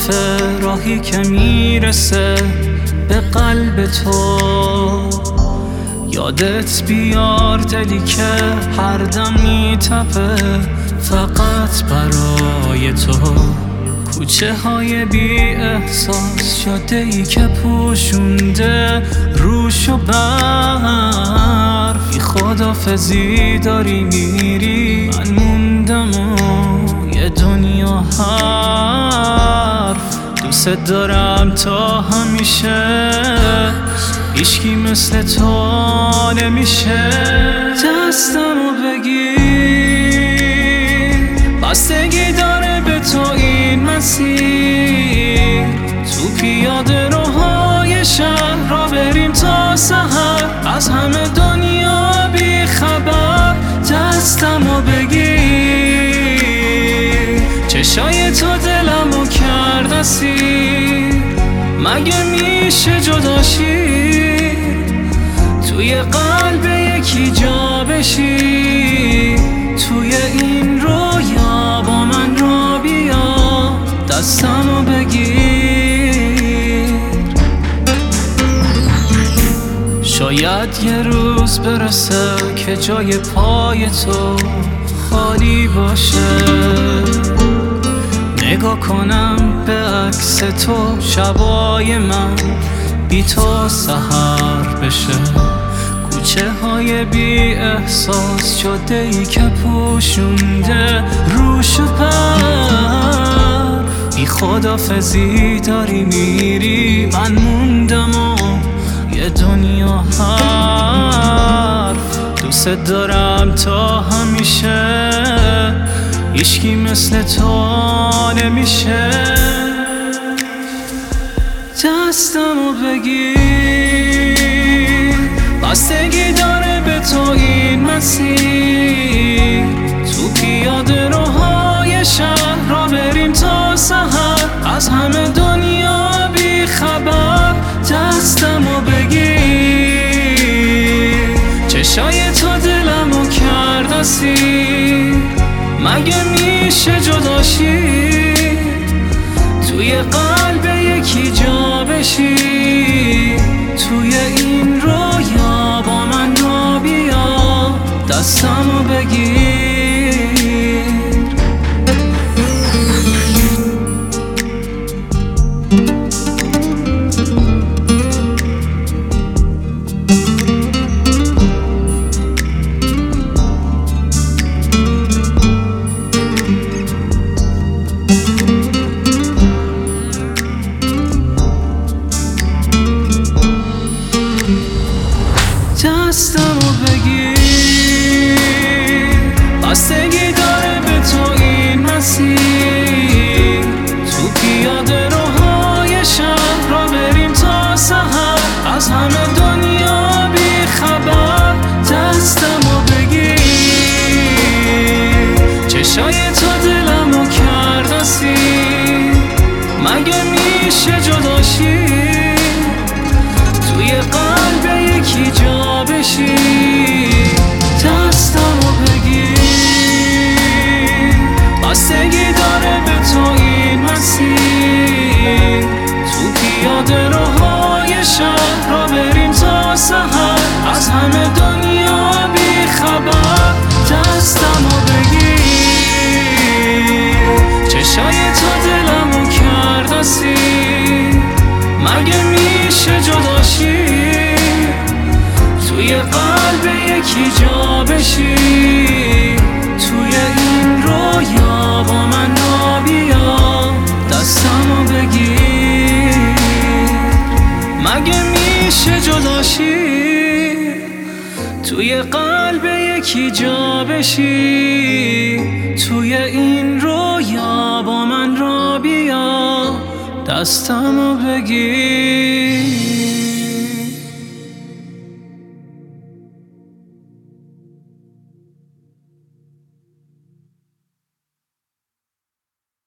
عاطفه راهی که میرسه به قلب تو. یادت بیار دلی که هر دم میتپه فقط برای تو. کوچه های بی احساس جاده ای که پوشونده روش و برف. بی خدافزی داری میری من موندم و یه دنیا حرف. دوست دارم تا همیشه هیچکی مثل تو نمیشه. دستمو بگیر بستگی داره به تو این مسیر. تو پیاده روهای شهر را بریم تا سحر از همه دنیا بی خبر. دستمو بگیر چشای تو دلمو کرد اسیر. مگه میشه جداشی توی قلب یکی جا بشی؟ توی این رویا با من را بیا دستمو بگیر. شاید یه روز برسه که جای پای تو خالی باشه. نگاه کنم به عکس تو شبای من بی تو سحر بشه. کوچه های بی احساس جاده ای که پوشونده روش و پر. بی خدافزی داری میری من موندم و یه دنیا حرف. دوست دارم تا همیشه هیچکی مثل تو نمیشه. دستمو بگیر بستگی داره به تو این مسیر. تو پیاده روهای شهر را بریم تا سحر از همه دنیا بی خبر. دستمو بگیر چشای تو دلمو کرد اسیر. مگه میشه جداشی توی قلب یکی جا بشی؟ توی این رویا با من را بیا دستمو بگیر. دستمو بگیر بستگی داره به تو این مسیر. تو پیاده روهای شهر را بریم تا سحر از همه دنیا بی خبر. دستمو بگیر چشای تو دلمو کرد اسیر. مگه میشه جداشی توی قلب یکی جا بشی؟ دستمو بگیر بستگی داره به تو این مسیر. تو پیاده روهای شهر را بریم تا سحر از همه دنیا بی خبر. دستمو بگیر چشای تو دلمو کرد اسیر. مگه میشه جداشی توی قلب یکی جا بشی؟ توی این رویا با من را بیا دستمو بگیر. مگه میشه جداشی توی قلب یکی جا بشی؟ توی این رویا با من را بیا دستمو بگیر.